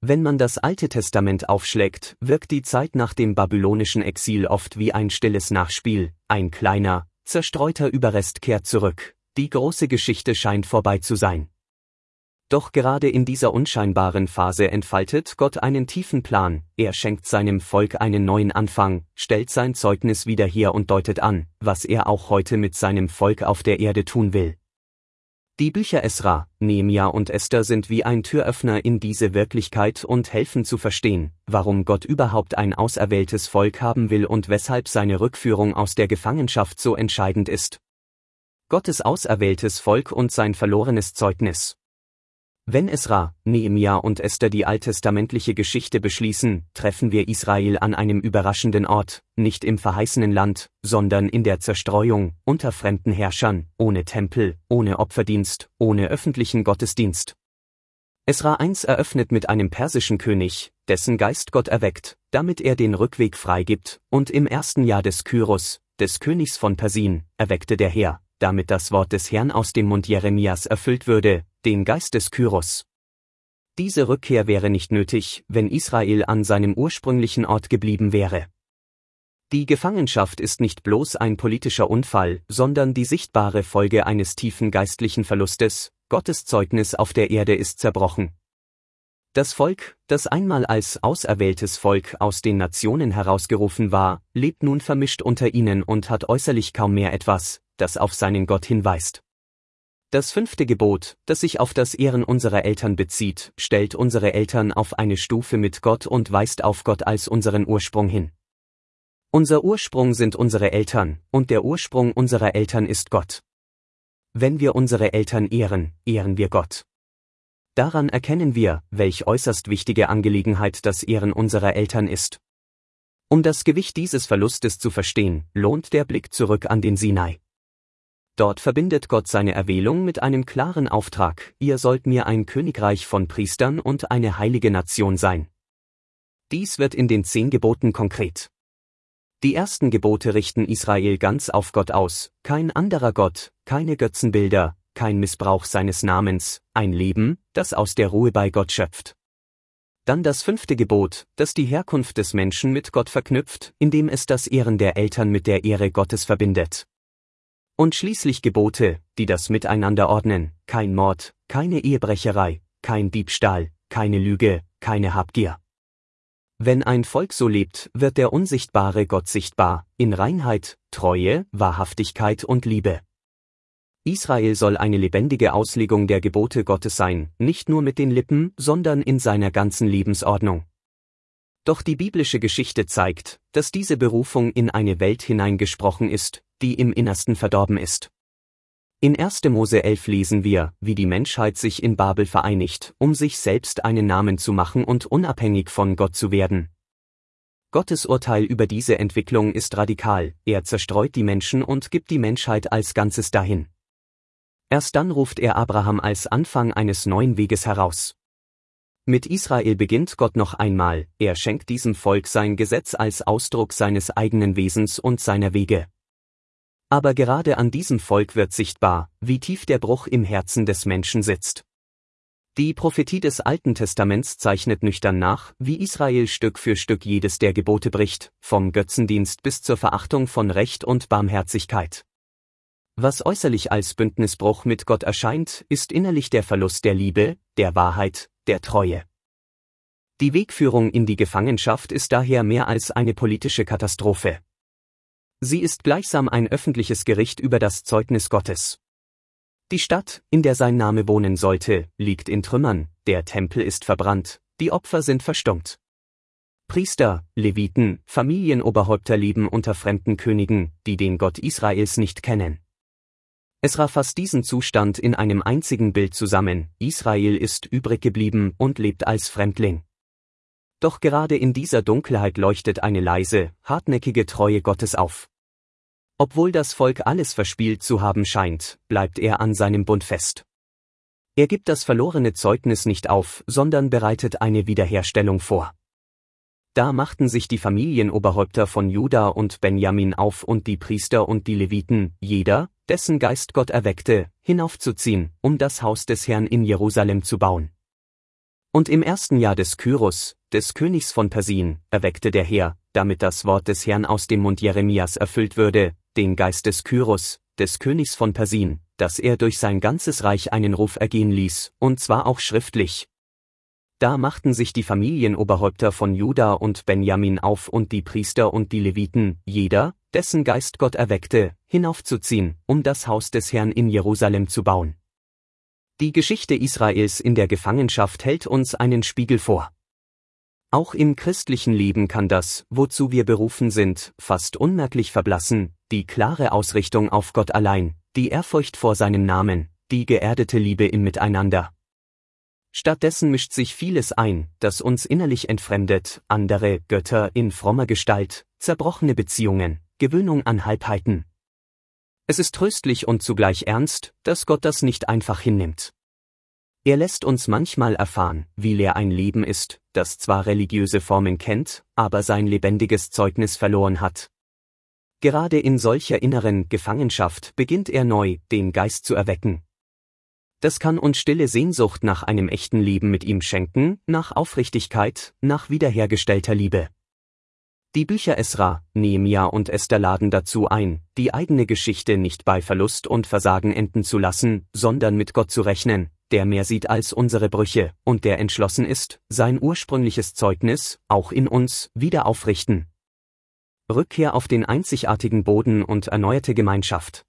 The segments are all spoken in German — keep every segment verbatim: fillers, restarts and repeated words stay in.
Wenn man das Alte Testament aufschlägt, wirkt die Zeit nach dem babylonischen Exil oft wie ein stilles Nachspiel, ein kleiner, zerstreuter Überrest kehrt zurück, die große Geschichte scheint vorbei zu sein. Doch gerade in dieser unscheinbaren Phase entfaltet Gott einen tiefen Plan, er schenkt seinem Volk einen neuen Anfang, stellt sein Zeugnis wieder her und deutet an, was er auch heute mit seinem Volk auf der Erde tun will. Die Bücher Esra, Nehemia und Esther sind wie ein Türöffner in diese Wirklichkeit und helfen zu verstehen, warum Gott überhaupt ein auserwähltes Volk haben will und weshalb seine Rückführung aus der Gefangenschaft so entscheidend ist. Gottes auserwähltes Volk und sein verlorenes Zeugnis. Wenn Esra, Nehemia und Esther die alttestamentliche Geschichte beschließen, treffen wir Israel an einem überraschenden Ort, nicht im verheißenen Land, sondern in der Zerstreuung, unter fremden Herrschern, ohne Tempel, ohne Opferdienst, ohne öffentlichen Gottesdienst. Esra eins eröffnet mit einem persischen König, dessen Geist Gott erweckt, damit er den Rückweg freigibt, und im ersten Jahr des Kyros, des Königs von Persien, erweckte der Herr, damit das Wort des Herrn aus dem Mund Jeremias erfüllt würde, den Geist des Kyros. Diese Rückkehr wäre nicht nötig, wenn Israel an seinem ursprünglichen Ort geblieben wäre. Die Gefangenschaft ist nicht bloß ein politischer Unfall, sondern die sichtbare Folge eines tiefen geistlichen Verlustes, Gottes Zeugnis auf der Erde ist zerbrochen. Das Volk, das einmal als auserwähltes Volk aus den Nationen herausgerufen war, lebt nun vermischt unter ihnen und hat äußerlich kaum mehr etwas, das auf seinen Gott hinweist. Das fünfte Gebot, das sich auf das Ehren unserer Eltern bezieht, stellt unsere Eltern auf eine Stufe mit Gott und weist auf Gott als unseren Ursprung hin. Unser Ursprung sind unsere Eltern, und der Ursprung unserer Eltern ist Gott. Wenn wir unsere Eltern ehren, ehren wir Gott. Daran erkennen wir, welch äußerst wichtige Angelegenheit das Ehren unserer Eltern ist. Um das Gewicht dieses Verlustes zu verstehen, lohnt der Blick zurück an den Sinai. Dort verbindet Gott seine Erwählung mit einem klaren Auftrag: Ihr sollt mir ein Königreich von Priestern und eine heilige Nation sein. Dies wird in den zehn Geboten konkret. Die ersten Gebote richten Israel ganz auf Gott aus: kein anderer Gott, keine Götzenbilder, kein Missbrauch seines Namens, ein Leben, das aus der Ruhe bei Gott schöpft. Dann das fünfte Gebot, das die Herkunft des Menschen mit Gott verknüpft, indem es das Ehren der Eltern mit der Ehre Gottes verbindet. Und schließlich Gebote, die das Miteinander ordnen: kein Mord, keine Ehebrecherei, kein Diebstahl, keine Lüge, keine Habgier. Wenn ein Volk so lebt, wird der unsichtbare Gott sichtbar, in Reinheit, Treue, Wahrhaftigkeit und Liebe. Israel soll eine lebendige Auslegung der Gebote Gottes sein, nicht nur mit den Lippen, sondern in seiner ganzen Lebensordnung. Doch die biblische Geschichte zeigt, dass diese Berufung in eine Welt hineingesprochen ist, die im Innersten verdorben ist. In erster Mose elf lesen wir, wie die Menschheit sich in Babel vereinigt, um sich selbst einen Namen zu machen und unabhängig von Gott zu werden. Gottes Urteil über diese Entwicklung ist radikal: Er zerstreut die Menschen und gibt die Menschheit als Ganzes dahin. Erst dann ruft er Abraham als Anfang eines neuen Weges heraus. Mit Israel beginnt Gott noch einmal: Er schenkt diesem Volk sein Gesetz als Ausdruck seines eigenen Wesens und seiner Wege. Aber gerade an diesem Volk wird sichtbar, wie tief der Bruch im Herzen des Menschen sitzt. Die Prophetie des Alten Testaments zeichnet nüchtern nach, wie Israel Stück für Stück jedes der Gebote bricht, vom Götzendienst bis zur Verachtung von Recht und Barmherzigkeit. Was äußerlich als Bündnisbruch mit Gott erscheint, ist innerlich der Verlust der Liebe, der Wahrheit, der Treue. Die Wegführung in die Gefangenschaft ist daher mehr als eine politische Katastrophe. Sie ist gleichsam ein öffentliches Gericht über das Zeugnis Gottes. Die Stadt, in der sein Name wohnen sollte, liegt in Trümmern, der Tempel ist verbrannt, die Opfer sind verstummt. Priester, Leviten, Familienoberhäupter leben unter fremden Königen, die den Gott Israels nicht kennen. Esra fasst diesen Zustand in einem einzigen Bild zusammen: Israel ist übrig geblieben und lebt als Fremdling. Doch gerade in dieser Dunkelheit leuchtet eine leise, hartnäckige Treue Gottes auf. Obwohl das Volk alles verspielt zu haben scheint, bleibt er an seinem Bund fest. Er gibt das verlorene Zeugnis nicht auf, sondern bereitet eine Wiederherstellung vor. Da machten sich die Familienoberhäupter von Juda und Benjamin auf und die Priester und die Leviten, jeder, dessen Geist Gott erweckte, hinaufzuziehen, um das Haus des Herrn in Jerusalem zu bauen. Und im ersten Jahr des Kyros, des Königs von Persien, erweckte der Herr, damit das Wort des Herrn aus dem Mund Jeremias erfüllt würde, den Geist des Kyros, des Königs von Persien, dass er durch sein ganzes Reich einen Ruf ergehen ließ, und zwar auch schriftlich. Da machten sich die Familienoberhäupter von Juda und Benjamin auf und die Priester und die Leviten, jeder, dessen Geist Gott erweckte, hinaufzuziehen, um das Haus des Herrn in Jerusalem zu bauen. Die Geschichte Israels in der Gefangenschaft hält uns einen Spiegel vor. Auch im christlichen Leben kann das, wozu wir berufen sind, fast unmerklich verblassen, die klare Ausrichtung auf Gott allein, die Ehrfurcht vor seinem Namen, die geerdete Liebe im Miteinander. Stattdessen mischt sich vieles ein, das uns innerlich entfremdet, andere Götter in frommer Gestalt, zerbrochene Beziehungen, Gewöhnung an Halbheiten. Es ist tröstlich und zugleich ernst, dass Gott das nicht einfach hinnimmt. Er lässt uns manchmal erfahren, wie leer ein Leben ist, das zwar religiöse Formen kennt, aber sein lebendiges Zeugnis verloren hat. Gerade in solcher inneren Gefangenschaft beginnt er neu, den Geist zu erwecken. Das kann uns stille Sehnsucht nach einem echten Leben mit ihm schenken, nach Aufrichtigkeit, nach wiederhergestellter Liebe. Die Bücher Esra, Nehemia und Esther laden dazu ein, die eigene Geschichte nicht bei Verlust und Versagen enden zu lassen, sondern mit Gott zu rechnen, der mehr sieht als unsere Brüche, und der entschlossen ist, sein ursprüngliches Zeugnis, auch in uns, wieder aufrichten. Rückkehr auf den einzigartigen Boden und erneuerte Gemeinschaft.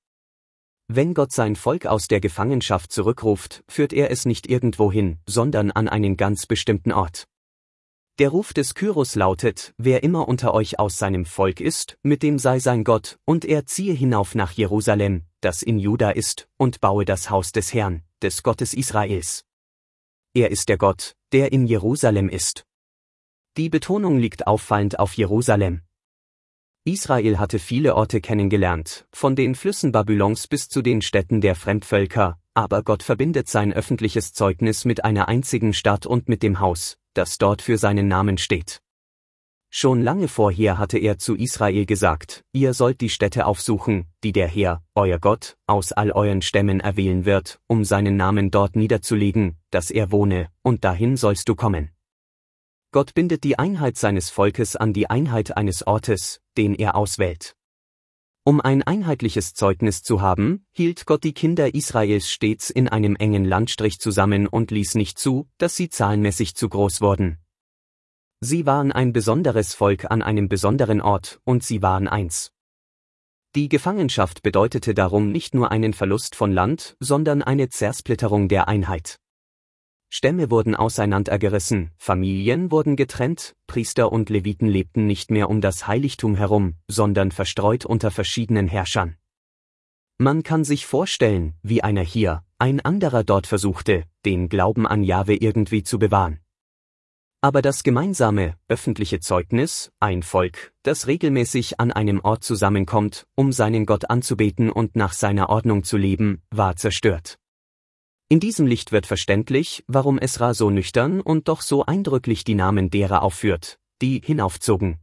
Wenn Gott sein Volk aus der Gefangenschaft zurückruft, führt er es nicht irgendwohin, sondern an einen ganz bestimmten Ort. Der Ruf des Kyros lautet, wer immer unter euch aus seinem Volk ist, mit dem sei sein Gott, und er ziehe hinauf nach Jerusalem, das in Juda ist, und baue das Haus des Herrn, des Gottes Israels. Er ist der Gott, der in Jerusalem ist. Die Betonung liegt auffallend auf Jerusalem. Israel hatte viele Orte kennengelernt, von den Flüssen Babylons bis zu den Städten der Fremdvölker, aber Gott verbindet sein öffentliches Zeugnis mit einer einzigen Stadt und mit dem Haus, das dort für seinen Namen steht. Schon lange vorher hatte er zu Israel gesagt, ihr sollt die Städte aufsuchen, die der Herr, euer Gott, aus all euren Stämmen erwählen wird, um seinen Namen dort niederzulegen, dass er wohne, und dahin sollst du kommen. Gott bindet die Einheit seines Volkes an die Einheit eines Ortes, den er auswählt. Um ein einheitliches Zeugnis zu haben, hielt Gott die Kinder Israels stets in einem engen Landstrich zusammen und ließ nicht zu, dass sie zahlenmäßig zu groß wurden. Sie waren ein besonderes Volk an einem besonderen Ort, und sie waren eins. Die Gefangenschaft bedeutete darum nicht nur einen Verlust von Land, sondern eine Zersplitterung der Einheit. Stämme wurden auseinandergerissen, Familien wurden getrennt, Priester und Leviten lebten nicht mehr um das Heiligtum herum, sondern verstreut unter verschiedenen Herrschern. Man kann sich vorstellen, wie einer hier, ein anderer dort versuchte, den Glauben an Jahwe irgendwie zu bewahren. Aber das gemeinsame, öffentliche Zeugnis, ein Volk, das regelmäßig an einem Ort zusammenkommt, um seinen Gott anzubeten und nach seiner Ordnung zu leben, war zerstört. In diesem Licht wird verständlich, warum Esra so nüchtern und doch so eindrücklich die Namen derer aufführt, die hinaufzogen.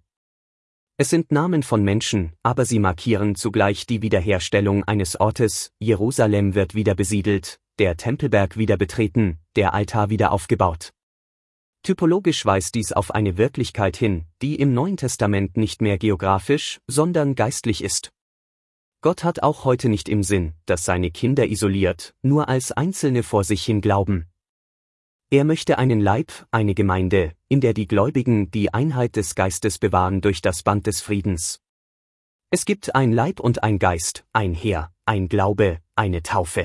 Es sind Namen von Menschen, aber sie markieren zugleich die Wiederherstellung eines Ortes, Jerusalem wird wieder besiedelt, der Tempelberg wieder betreten, der Altar wieder aufgebaut. Typologisch weist dies auf eine Wirklichkeit hin, die im Neuen Testament nicht mehr geografisch, sondern geistlich ist. Gott hat auch heute nicht im Sinn, dass seine Kinder isoliert, nur als Einzelne vor sich hin glauben. Er möchte einen Leib, eine Gemeinde, in der die Gläubigen die Einheit des Geistes bewahren durch das Band des Friedens. Es gibt ein Leib und ein Geist, ein Heer, ein Glaube, eine Taufe.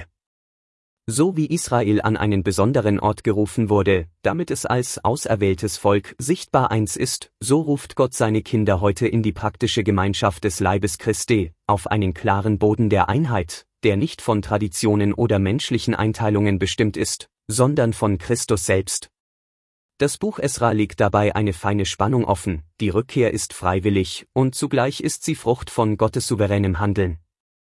So wie Israel an einen besonderen Ort gerufen wurde, damit es als auserwähltes Volk sichtbar eins ist, so ruft Gott seine Kinder heute in die praktische Gemeinschaft des Leibes Christi, auf einen klaren Boden der Einheit, der nicht von Traditionen oder menschlichen Einteilungen bestimmt ist, sondern von Christus selbst. Das Buch Esra legt dabei eine feine Spannung offen, die Rückkehr ist freiwillig, und zugleich ist sie Frucht von Gottes souveränem Handeln.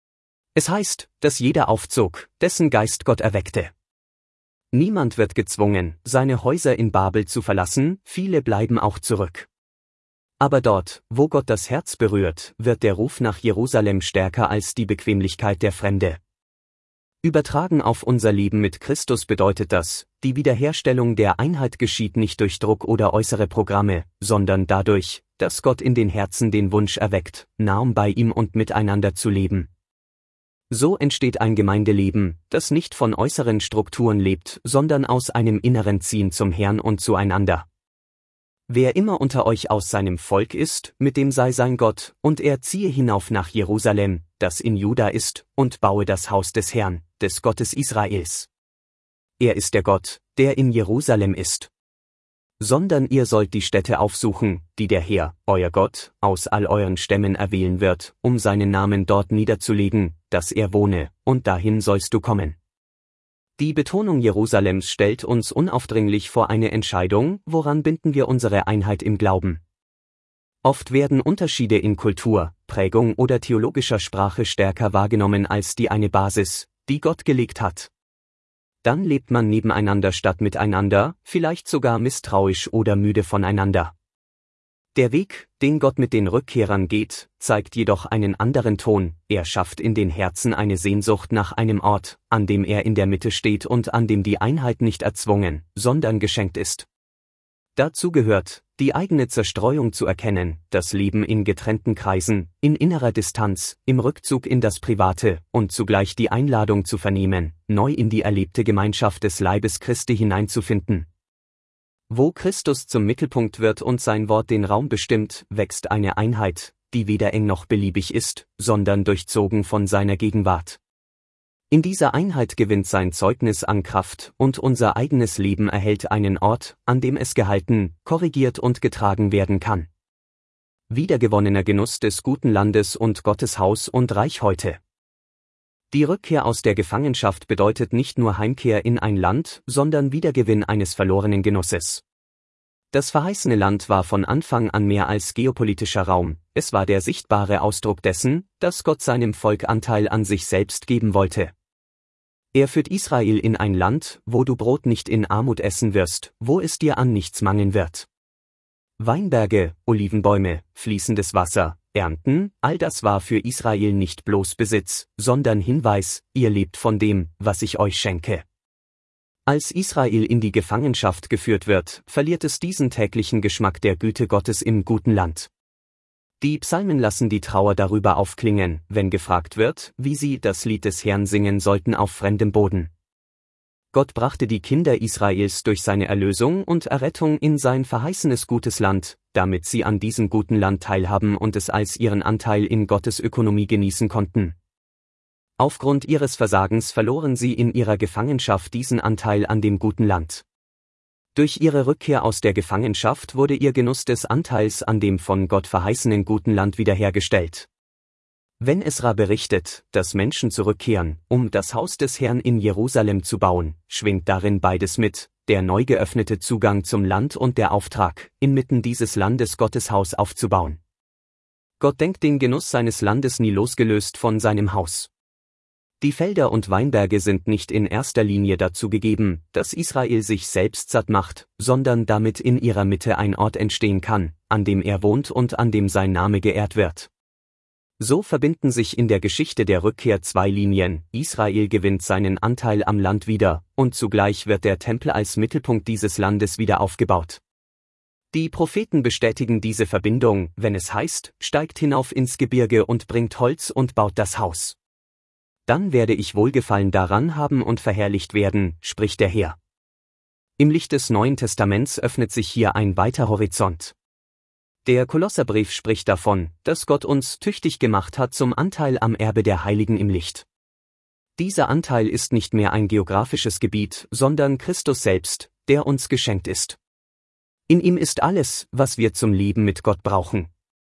Es heißt, dass jeder aufzog, dessen Geist Gott erweckte. Niemand wird gezwungen, seine Häuser in Babel zu verlassen, viele bleiben auch zurück. Aber dort, wo Gott das Herz berührt, wird der Ruf nach Jerusalem stärker als die Bequemlichkeit der Fremde. Übertragen auf unser Leben mit Christus bedeutet das, die Wiederherstellung der Einheit geschieht nicht durch Druck oder äußere Programme, sondern dadurch, dass Gott in den Herzen den Wunsch erweckt, nahe bei ihm und miteinander zu leben. So entsteht ein Gemeindeleben, das nicht von äußeren Strukturen lebt, sondern aus einem inneren Ziehen zum Herrn und zueinander. Wer immer unter euch aus seinem Volk ist, mit dem sei sein Gott, und er ziehe hinauf nach Jerusalem, das in Juda ist, und baue das Haus des Herrn, des Gottes Israels. Er ist der Gott, der in Jerusalem ist. Sondern ihr sollt die Städte aufsuchen, die der Herr, euer Gott, aus all euren Stämmen erwählen wird, um seinen Namen dort niederzulegen, dass er wohne, und dahin sollst du kommen. Die Betonung Jerusalems stellt uns unaufdringlich vor eine Entscheidung, woran binden wir unsere Einheit im Glauben. Oft werden Unterschiede in Kultur, Prägung oder theologischer Sprache stärker wahrgenommen als die eine Basis, die Gott gelegt hat. Dann lebt man nebeneinander statt miteinander, vielleicht sogar misstrauisch oder müde voneinander. Der Weg, den Gott mit den Rückkehrern geht, zeigt jedoch einen anderen Ton. Er schafft in den Herzen eine Sehnsucht nach einem Ort, an dem er in der Mitte steht und an dem die Einheit nicht erzwungen, sondern geschenkt ist. Dazu gehört, die eigene Zerstreuung zu erkennen, das Leben in getrennten Kreisen, in innerer Distanz, im Rückzug in das Private und zugleich die Einladung zu vernehmen, neu in die erlebte Gemeinschaft des Leibes Christi hineinzufinden. Wo Christus zum Mittelpunkt wird und sein Wort den Raum bestimmt, wächst eine Einheit, die weder eng noch beliebig ist, sondern durchzogen von seiner Gegenwart. In dieser Einheit gewinnt sein Zeugnis an Kraft und unser eigenes Leben erhält einen Ort, an dem es gehalten, korrigiert und getragen werden kann. Wiedergewonnener Genuss des guten Landes und Gottes Haus und Reich heute. Die Rückkehr aus der Gefangenschaft bedeutet nicht nur Heimkehr in ein Land, sondern Wiedergewinn eines verlorenen Genusses. Das verheißene Land war von Anfang an mehr als geopolitischer Raum, es war der sichtbare Ausdruck dessen, dass Gott seinem Volk Anteil an sich selbst geben wollte. Er führt Israel in ein Land, wo du Brot nicht in Armut essen wirst, wo es dir an nichts mangeln wird. Weinberge, Olivenbäume, fließendes Wasser, Ernten, all das war für Israel nicht bloß Besitz, sondern Hinweis, ihr lebt von dem, was ich euch schenke. Als Israel in die Gefangenschaft geführt wird, verliert es diesen täglichen Geschmack der Güte Gottes im guten Land. Die Psalmen lassen die Trauer darüber aufklingen, wenn gefragt wird, wie sie das Lied des Herrn singen sollten auf fremdem Boden. Gott brachte die Kinder Israels durch seine Erlösung und Errettung in sein verheißenes gutes Land, damit sie an diesem guten Land teilhaben und es als ihren Anteil in Gottes Ökonomie genießen konnten. Aufgrund ihres Versagens verloren sie in ihrer Gefangenschaft diesen Anteil an dem guten Land. Durch ihre Rückkehr aus der Gefangenschaft wurde ihr Genuss des Anteils an dem von Gott verheißenen guten Land wiederhergestellt. Wenn Esra berichtet, dass Menschen zurückkehren, um das Haus des Herrn in Jerusalem zu bauen, schwingt darin beides mit, der neu geöffnete Zugang zum Land und der Auftrag, inmitten dieses Landes Gottes Haus aufzubauen. Gott denkt den Genuss seines Landes nie losgelöst von seinem Haus. Die Felder und Weinberge sind nicht in erster Linie dazu gegeben, dass Israel sich selbst satt macht, sondern damit in ihrer Mitte ein Ort entstehen kann, an dem er wohnt und an dem sein Name geehrt wird. So verbinden sich in der Geschichte der Rückkehr zwei Linien, Israel gewinnt seinen Anteil am Land wieder, und zugleich wird der Tempel als Mittelpunkt dieses Landes wieder aufgebaut. Die Propheten bestätigen diese Verbindung, wenn es heißt, steigt hinauf ins Gebirge und bringt Holz und baut das Haus. Dann werde ich Wohlgefallen daran haben und verherrlicht werden, spricht der Herr. Im Licht des Neuen Testaments öffnet sich hier ein weiter Horizont. Der Kolosserbrief spricht davon, dass Gott uns tüchtig gemacht hat zum Anteil am Erbe der Heiligen im Licht. Dieser Anteil ist nicht mehr ein geografisches Gebiet, sondern Christus selbst, der uns geschenkt ist. In ihm ist alles, was wir zum Leben mit Gott brauchen.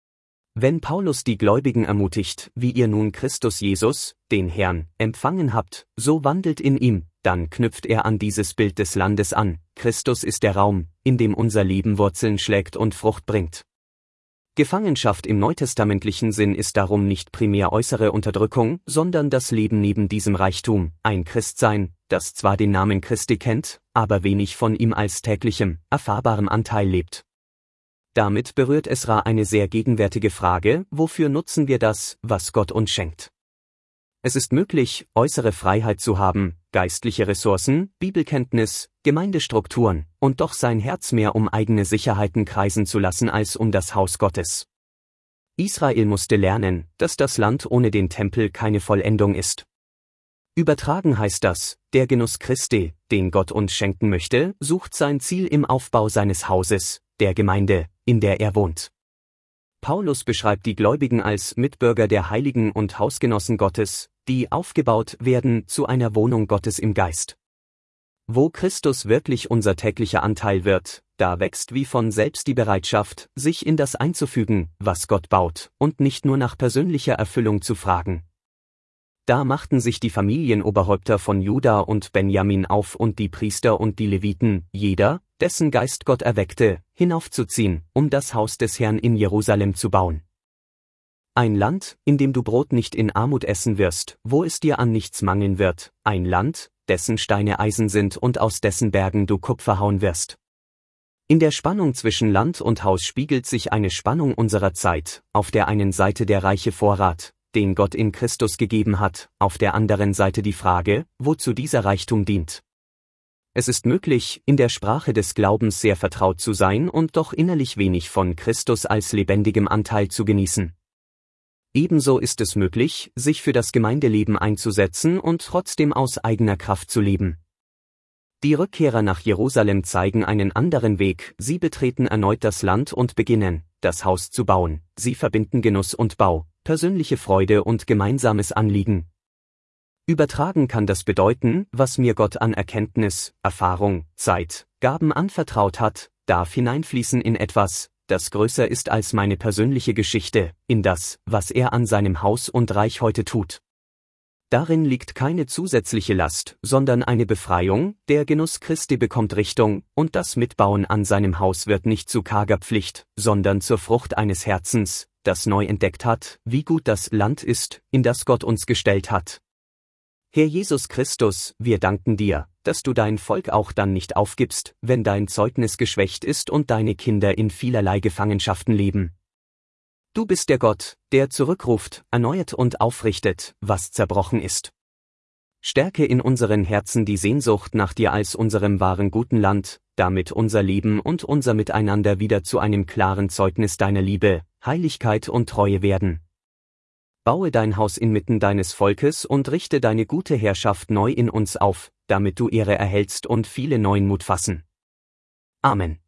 Wenn Paulus die Gläubigen ermutigt, wie ihr nun Christus Jesus, den Herrn, empfangen habt, so wandelt in ihm, dann knüpft er an dieses Bild des Landes an. Christus ist der Raum, in dem unser Leben Wurzeln schlägt und Frucht bringt. Gefangenschaft im neutestamentlichen Sinn ist darum nicht primär äußere Unterdrückung, sondern das Leben neben diesem Reichtum, ein Christsein, das zwar den Namen Christi kennt, aber wenig von ihm als täglichem, erfahrbarem Anteil lebt. Damit berührt Esra eine sehr gegenwärtige Frage, wofür nutzen wir das, was Gott uns schenkt? Es ist möglich, äußere Freiheit zu haben, geistliche Ressourcen, Bibelkenntnis, Gemeindestrukturen, und doch sein Herz mehr um eigene Sicherheiten kreisen zu lassen als um das Haus Gottes. Israel musste lernen, dass das Land ohne den Tempel keine Vollendung ist. Übertragen heißt das, der Genuss Christi, den Gott uns schenken möchte, sucht sein Ziel im Aufbau seines Hauses, der Gemeinde, in der er wohnt. Paulus beschreibt die Gläubigen als Mitbürger der Heiligen und Hausgenossen Gottes, die aufgebaut werden zu einer Wohnung Gottes im Geist. Wo Christus wirklich unser täglicher Anteil wird, da wächst wie von selbst die Bereitschaft, sich in das einzufügen, was Gott baut, und nicht nur nach persönlicher Erfüllung zu fragen. Da machten sich die Familienoberhäupter von Juda und Benjamin auf und die Priester und die Leviten, jeder, dessen Geist Gott erweckte, hinaufzuziehen, um das Haus des Herrn in Jerusalem zu bauen. Ein Land, in dem du Brot nicht in Armut essen wirst, wo es dir an nichts mangeln wird, ein Land, dessen Steine Eisen sind und aus dessen Bergen du Kupfer hauen wirst. In der Spannung zwischen Land und Haus spiegelt sich eine Spannung unserer Zeit, auf der einen Seite der reiche Vorrat, den Gott in Christus gegeben hat, auf der anderen Seite die Frage, wozu dieser Reichtum dient. Es ist möglich, in der Sprache des Glaubens sehr vertraut zu sein und doch innerlich wenig von Christus als lebendigem Anteil zu genießen. Ebenso ist es möglich, sich für das Gemeindeleben einzusetzen und trotzdem aus eigener Kraft zu leben. Die Rückkehrer nach Jerusalem zeigen einen anderen Weg, sie betreten erneut das Land und beginnen, das Haus zu bauen, sie verbinden Genuss und Bau, persönliche Freude und gemeinsames Anliegen. Übertragen kann das bedeuten, was mir Gott an Erkenntnis, Erfahrung, Zeit, Gaben anvertraut hat, darf hineinfließen in etwas, das größer ist als meine persönliche Geschichte, in das, was er an seinem Haus und Reich heute tut. Darin liegt keine zusätzliche Last, sondern eine Befreiung, der Genuss Christi bekommt Richtung, und das Mitbauen an seinem Haus wird nicht zu karger Pflicht, sondern zur Frucht eines Herzens, das neu entdeckt hat, wie gut das Land ist, in das Gott uns gestellt hat. Herr Jesus Christus, wir danken dir, dass du dein Volk auch dann nicht aufgibst, wenn dein Zeugnis geschwächt ist und deine Kinder in vielerlei Gefangenschaften leben. Du bist der Gott, der zurückruft, erneuert und aufrichtet, was zerbrochen ist. Stärke in unseren Herzen die Sehnsucht nach dir als unserem wahren guten Land, damit unser Leben und unser Miteinander wieder zu einem klaren Zeugnis deiner Liebe, Heiligkeit und Treue werden. Baue dein Haus inmitten deines Volkes und richte deine gute Herrschaft neu in uns auf, damit du Ehre erhältst und viele neuen Mut fassen. Amen.